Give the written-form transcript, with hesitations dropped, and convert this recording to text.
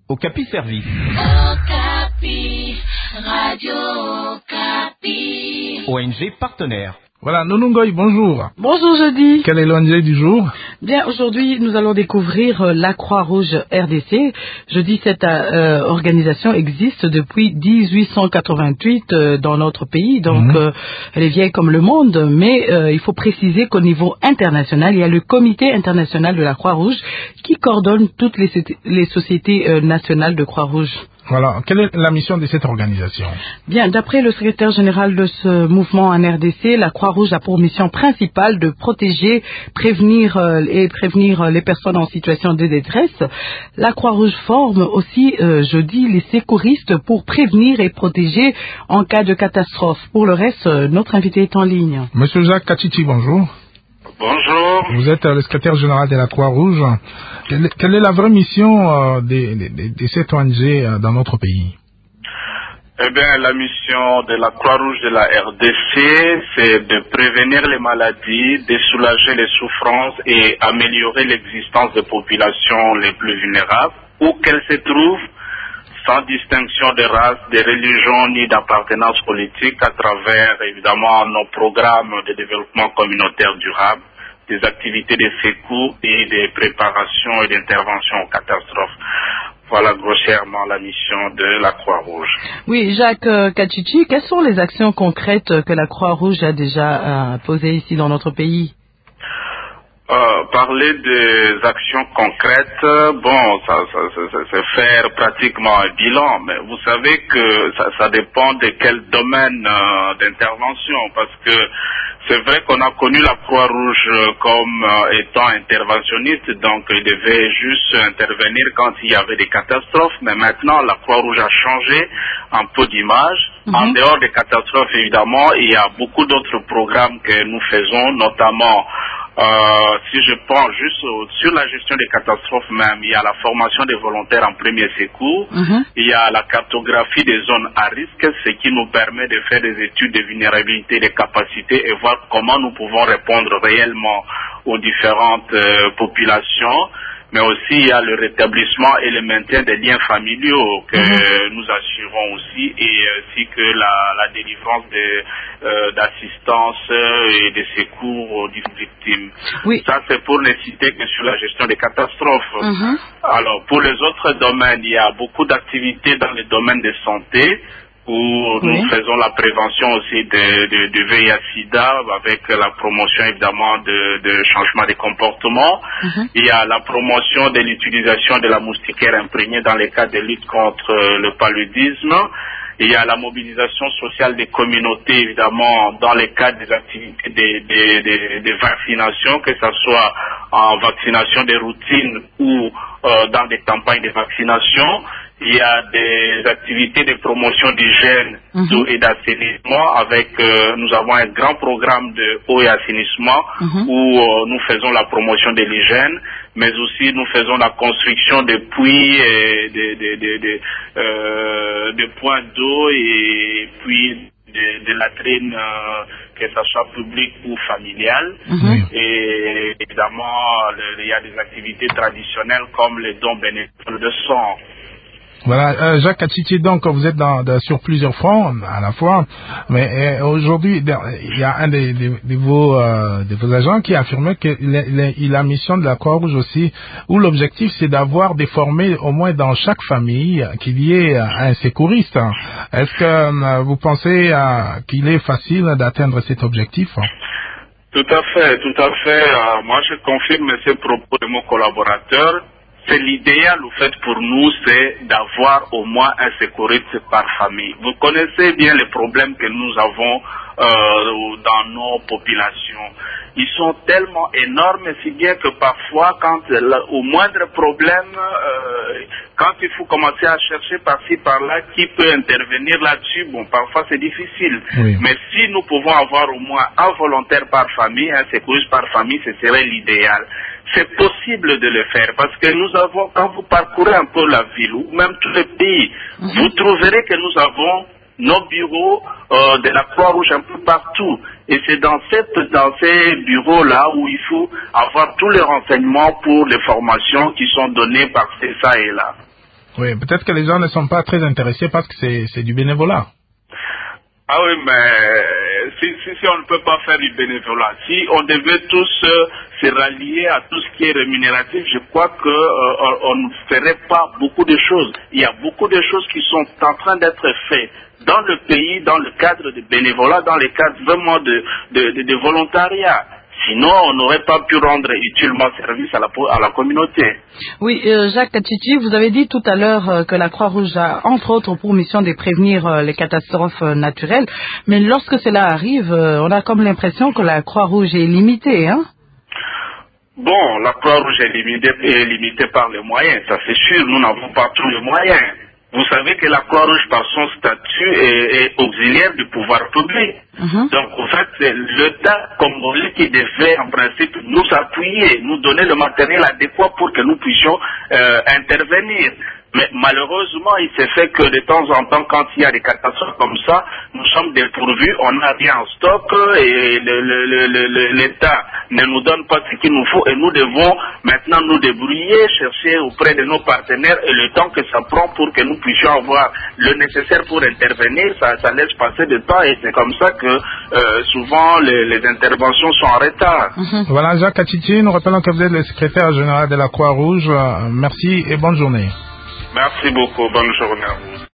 Okapi Service. Okapi, Radio Okapi. ONG partenaire. Voilà, Nonungoy, bonjour. Bonjour Jeudi. Quel est l'ONG du jour? Bien, aujourd'hui, nous allons découvrir la Croix-Rouge RDC. Je dis cette organisation existe depuis 1888 dans notre pays, donc elle est vieille comme le monde, mais il faut préciser qu'au niveau international, il y a le Comité international de la Croix-Rouge qui coordonne toutes les sociétés nationales de Croix-Rouge. Voilà, quelle est la mission de cette organisation? Bien, d'après le secrétaire général de ce mouvement en RDC, la Croix-Rouge a pour mission principale de protéger, prévenir les personnes en situation de détresse. La Croix-Rouge forme aussi, les secouristes pour prévenir et protéger en cas de catastrophe. Pour le reste, notre invité est en ligne. Monsieur Jacques Kachiti, bonjour. Bonjour. Vous êtes le secrétaire général de la Croix-Rouge. Quelle est la vraie mission de cette ONG dans notre pays? Eh bien, la mission de la Croix-Rouge de la RDC, c'est de prévenir les maladies, de soulager les souffrances et améliorer l'existence des populations les plus vulnérables, où qu'elles se trouvent, sans distinction de race, de religion ni d'appartenance politique, à travers évidemment nos programmes de développement communautaire durable, des activités de secours et des préparations et d'intervention aux catastrophes. Voilà grossièrement la mission de la Croix-Rouge. Oui, Jacques Kachichi, quelles sont les actions concrètes que la Croix-Rouge a déjà posées ici dans notre pays? Parler des actions concrètes, bon, ça c'est faire pratiquement un bilan, mais vous savez que ça dépend de quel domaine d'intervention, parce que c'est vrai qu'on a connu la Croix-Rouge comme étant interventionniste, donc il devait juste intervenir quand il y avait des catastrophes, mais maintenant la Croix-Rouge a changé un peu d'image. En dehors des catastrophes, évidemment, il y a beaucoup d'autres programmes que nous faisons, notamment si je prends juste sur la gestion des catastrophes même, il y a la formation des volontaires en premier secours, il y a la cartographie des zones à risque, ce qui nous permet de faire des études de vulnérabilité des capacités et voir comment nous pouvons répondre réellement aux différentes populations. Mais aussi il y a le rétablissement et le maintien des liens familiaux que nous assurons aussi, et ainsi que la délivrance d'assistance et de secours aux victimes. Oui. Ça c'est pour ne citer que sur la gestion des catastrophes. Alors pour les autres domaines, il y a beaucoup d'activités dans les domaines de santé, où nous faisons la prévention aussi de VIH-Sida avec la promotion évidemment de changement de comportement. Il y a la promotion de l'utilisation de la moustiquaire imprégnée dans les cas de lutte contre le paludisme. Il y a la mobilisation sociale des communautés, évidemment, dans les cas des activités de vaccination, que ce soit en vaccination de routine ou dans des campagnes de vaccination. Il y a des activités de promotion d'hygiène, d'eau et d'assainissement avec, nous avons un grand programme de eau et assainissement où nous faisons la promotion de l'hygiène, mais aussi nous faisons la construction de puits et de points d'eau et puis de latrines, que ce soit publique ou familiale. Et évidemment, il y a des activités traditionnelles comme les dons bénévoles de sang. Voilà, Jacques Kachiti, donc vous êtes sur plusieurs fronts à la fois, mais aujourd'hui il y a un de vos agents qui a affirmé que la mission de la Croix-Rouge aussi, où l'objectif c'est d'avoir déformé au moins dans chaque famille qu'il y ait un secouriste. Est-ce que vous pensez qu'il est facile d'atteindre cet objectif? Tout à fait. Moi je confirme ces propos de mon collaborateur. C'est l'idéal, au fait, pour nous, c'est d'avoir au moins un secouriste par famille. Vous connaissez bien les problèmes que nous avons dans nos populations. Ils sont tellement énormes, si bien que parfois, au moindre problème, quand il faut commencer à chercher par-ci, par-là, qui peut intervenir là-dessus, bon, parfois c'est difficile. Mais si nous pouvons avoir au moins un volontaire par famille, un secouriste par famille, ce serait l'idéal. C'est possible de le faire parce que nous avons, quand vous parcourez un peu la ville ou même tout le pays, vous trouverez que nous avons nos bureaux de la Croix-Rouge un peu partout. Et c'est dans ces bureaux-là où il faut avoir tous les renseignements pour les formations qui sont données par ça et là. Oui, peut-être que les gens ne sont pas très intéressés parce que c'est du bénévolat. Ah oui, mais si on ne peut pas faire du bénévolat, si on devait tous se rallier à tout ce qui est rémunératif, je crois que on ne ferait pas beaucoup de choses. Il y a beaucoup de choses qui sont en train d'être faites dans le pays, dans le cadre de bénévolat, dans le cadre vraiment de volontariat. Sinon, on n'aurait pas pu rendre utilement service à la communauté. Oui, Jacques Katchichi, vous avez dit tout à l'heure que la Croix-Rouge a, entre autres, pour mission de prévenir les catastrophes naturelles. Mais lorsque cela arrive, on a comme l'impression que la Croix-Rouge est limitée, hein? Bon, la Croix-Rouge est limitée par les moyens, ça c'est sûr, nous n'avons pas tous les moyens. Vous savez que la Croix-Rouge, par son statut, est auxiliaire du pouvoir public. Donc, en fait, c'est l'État congolais qui devait, en principe, nous appuyer, nous donner le matériel adéquat pour que nous puissions intervenir. Mais malheureusement, il s'est fait que de temps en temps, quand il y a des catastrophes comme ça, nous sommes dépourvus, on n'a rien en stock et l'État ne nous donne pas ce qu'il nous faut et nous devons maintenant nous débrouiller, chercher auprès de nos partenaires et le temps que ça prend pour que nous puissions avoir le nécessaire pour intervenir, ça laisse passer du temps et c'est comme ça que souvent les interventions sont en retard. Voilà, Jacques Katchichi, nous rappelons que vous êtes le secrétaire général de la Croix-Rouge. Merci et bonne journée. Merci beaucoup. Bonne journée à vous.